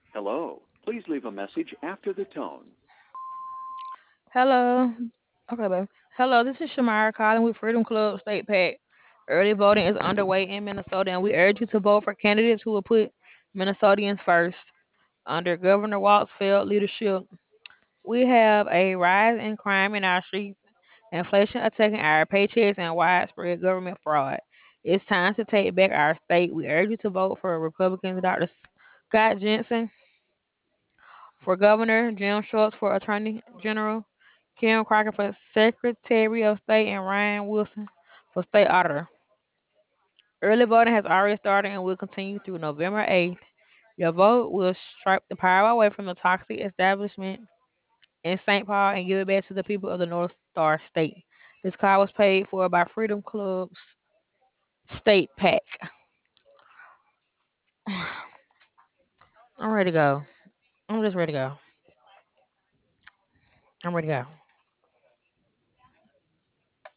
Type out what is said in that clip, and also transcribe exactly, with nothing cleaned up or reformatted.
Hello. Please leave a message after the tone. Hello. Okay, baby. Hello, this is Shamara calling with Freedom Club State PAC. Early voting is underway in Minnesota, and we urge you to vote for candidates who will put Minnesotans first. Under Governor Walt's failed leadership, we have a rise in crime in our streets, inflation attacking our paychecks, and widespread government fraud. It's time to take back our state. We urge you to vote for Republicans Doctor Scott Jensen for governor, Jim Schultz for attorney general, Kim Crockett for secretary of state, and Ryan Wilson for state auditor. Early voting has already started and will continue through November eighth. Your vote will strip the power away from the toxic establishment in Saint Paul and give it back to the people of the North Star State. This call was paid for by Freedom Club's State PAC. I'm ready to go. I'm just ready to go. I'm ready to go.